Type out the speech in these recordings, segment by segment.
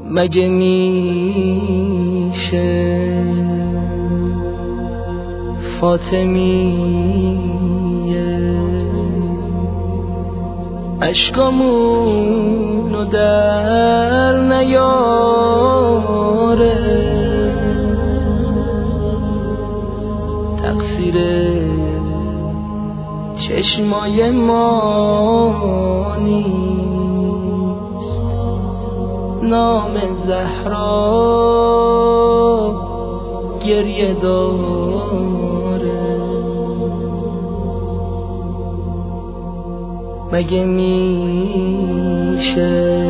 مگه میشه فاطمیه اشکامونو در نیاره، تقصیر چشمای ما نیست، نام زهرا گریه داره. مگه میشه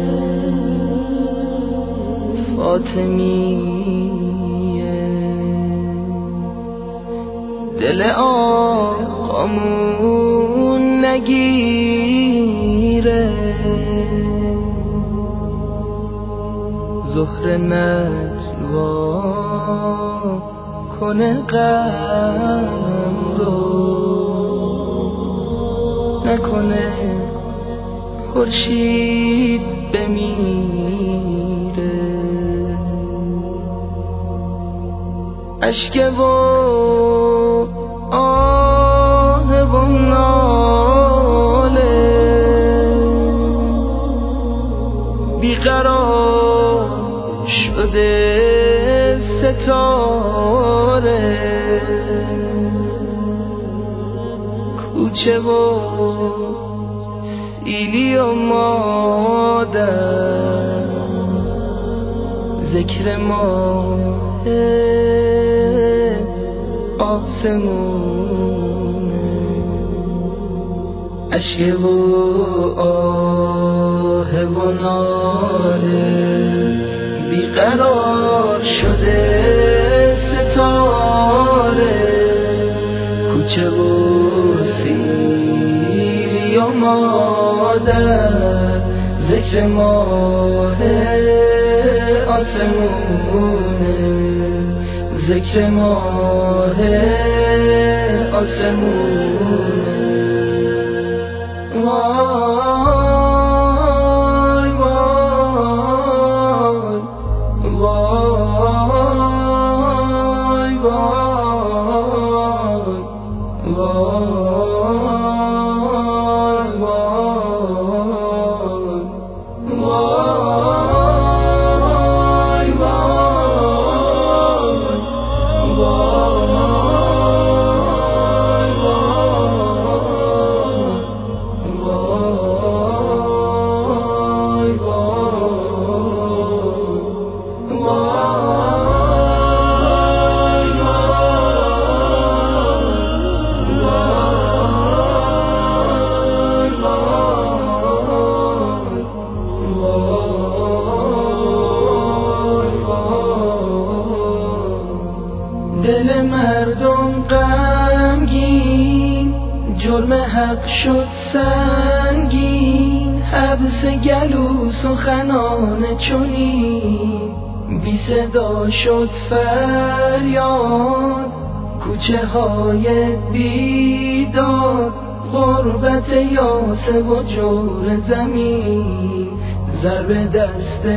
فاطمیه دل آقامون نگیره، زهره نجوا کنه غم رو، نکنه خورشید بمیره. اشک و آه و ناله بیقرار شده ستاره، کوچه و سیلی و مادر ذکر ماه آسمونه. اشک و آه و ناله بیقرار شده ستاره، کوچه و سیلی و مادر ذکر ماه آسمونه، ذکر ماه آسمونه. وای وای وای وای دل مردم غمگین، جرم حق شد سنگین، حبس گلو سخنان چنین، بی صدا شد فریاد کوچه های بیداد، غربت یاسه و جور زمین، ضرب دست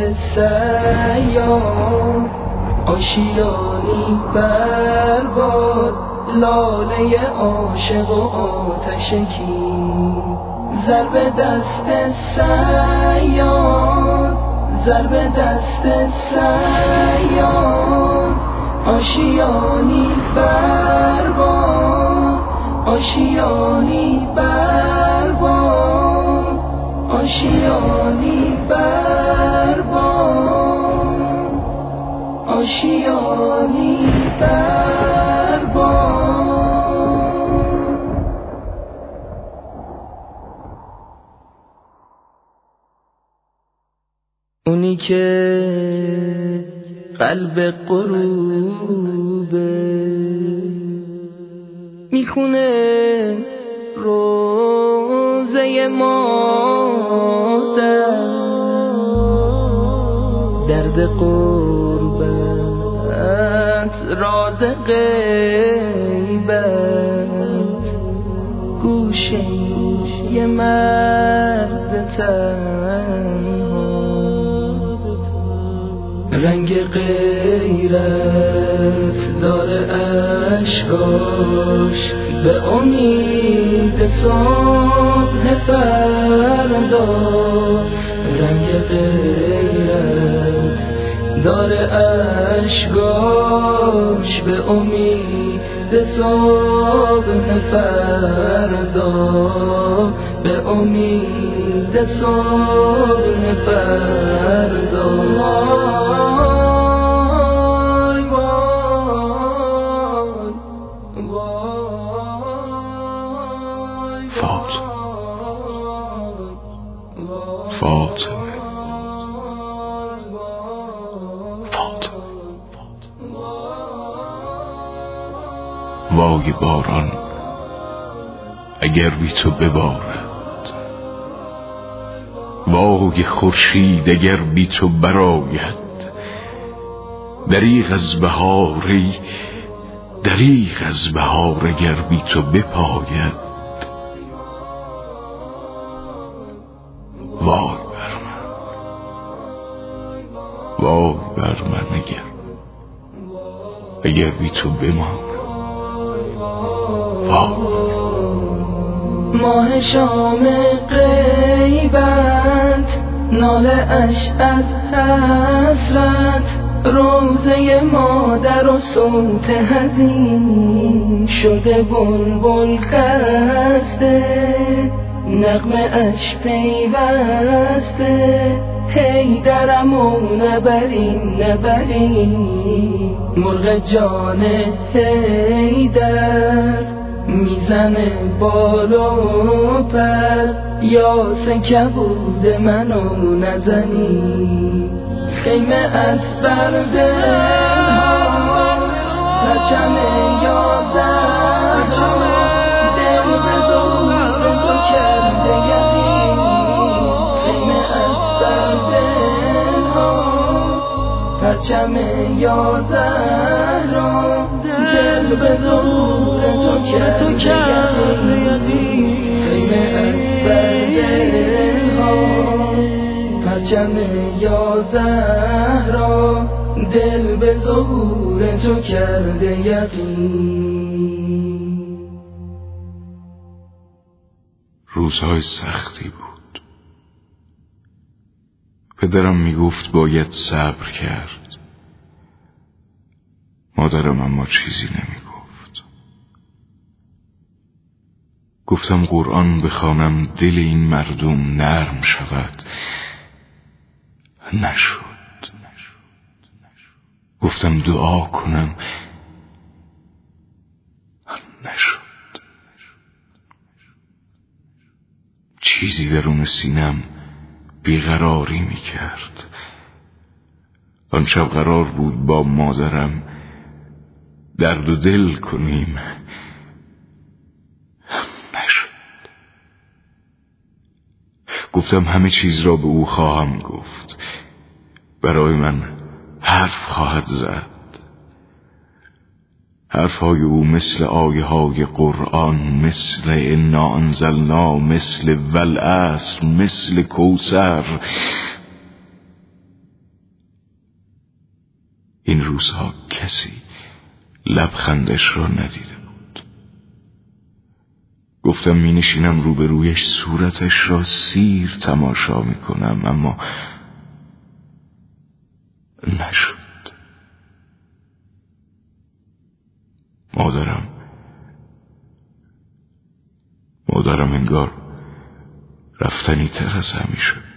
صیاد، آشیانی برباد، لاله عاشق و آتش کین، ضرب دست صیاد، ضرب دست صیاد، آشیانی برباد، آشیانی برباد، آشیانی برباد، آشیانی برباد. اونی که قلب غروبه میخونه روزه مادر، درد قربت راز غیبت، گوشه یه مرد تنها رنگ غیرت داره اشکاش، به امید صبح فردا. رنگ غیرت داره اشکاش، به امید صبح فردا، به امید صبح فردا. فاطمه وای باران اگر بی تو ببارد، وای خورشید اگر بی تو برآید. دریغ از بهار ای دریغ از بهار اگر بی تو بپاید. وای بر من، وای بر من اگر بی تو بمانم. ماه شام غیبت، ناله اش از حسرت، روزه مادر و صوت حزین شده بلبل خسته. نغمه اش پیوسته، هی درم و نبرین نبرین. مرغ جان حیدر میزنه بال و پر، یاس کبود منو نزنی. خیمه ات بر دلها پرچم یازده، دل به زور تو کرده یقین. خیمه ات بر دلها پرچم یازده، دل به زور تو کرده یقین. خیمه ات بر دلها پرچم یازده، دل به زور تو کرده یقین. روزهای سختی بود. پدرم میگفت باید صبر کرد. مادرم اما چیزی نمیگفت. گفتم قرآن بخوانم دل این مردم نرم شود. نشد. گفتم دعا کنم. نشد. چیزی درون سینم بیقراری میکرد. آن شب قرار بود با مادرم درد و دل کنیم. نشد. گفتم همه چیز را به او خواهم گفت. برای من حرف خواهد زد. حرفهای او مثل آیه های قرآن، مثل انا انزلنا، مثل والعصر، مثل کوثر. این روزها کسی لبخندش را ندیده بود. گفتم می نشینم روبرویش، صورتش را سیر تماشا می کنم، اما نشد. مادرم انگار رفتنی تر از همیشه.